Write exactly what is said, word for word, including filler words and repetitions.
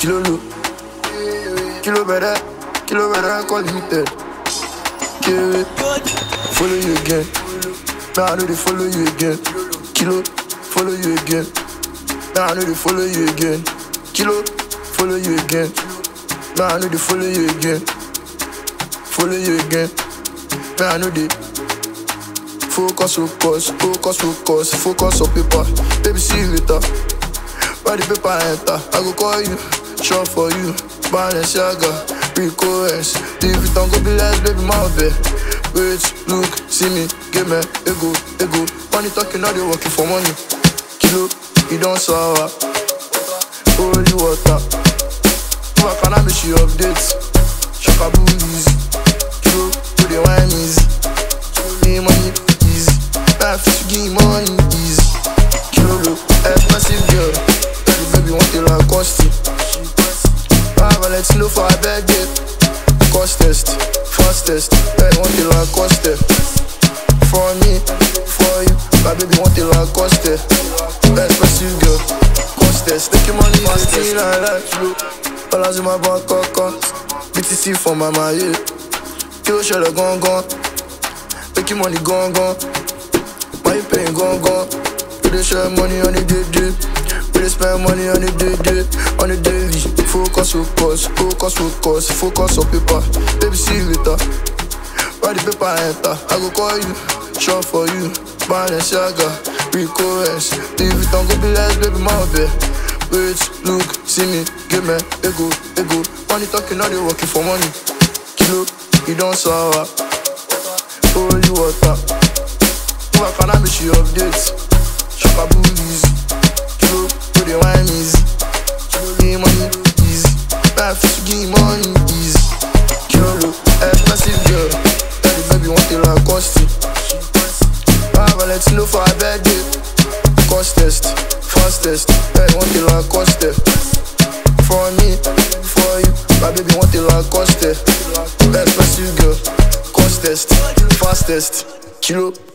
Kilo low, kilo better, kilo better, call limited. Kill follow you again. Now I know they follow you again. Kilo, follow you again. Now I know they follow you again. Kilo, follow you again. Now I know they follow you again. Follow you again. Now I know they focus, focus, focus, focus, focus on paper. Baby, see you later. By the paper enter, I go call you, shop for you, Balenciaga, Rico S. If you don't go be less, baby, my bed. Wait, look, see me, give me, ego, ego. Money talking, now they working for money. Kilo, you don't sour. Holy water. Who I can I make you updates? Shakabu easy. Kilo, do the wine easy. Give me money easy. Life is to give me money easy. Kilo, look, expensive girl. Baby, want it like cost it. I will let you know for a bad day. Cost test, fastest. Baby, want it like cost it. For me, for you. My baby, want it like cost it. Expensive girl, cost test. Take your money, fast it. I like you. Dollars in my bank account. B T C for my money. Kill shell gone gone. Make your money gone gone. Why you paying gone gone? You dey share money on the day day. We spend money on the day day, on the daily. Focus, focus, focus, focus, focus on paper. Baby, see you later. By the paper enter, I go call you, shop for you, Balenciaga, Rico S. If you don't go be less, baby, my bed. Wait, look, see me, give me, ego, ego. Money talking, now they working for money. Kilo, you don't sour. Holy water. Who I can I make you updates? Shakabu easy. Kilo, do the wine easy. Give me money easy. Life is to give me money easy. Kilo, expensive girl. Tell the baby want it like cost it. I will let you know for a bad day. Cost test, fastest. Baby want it like cost it. For me, for you. My baby want it like cost it. Expensive girl. Cost test, fastest. Kilo.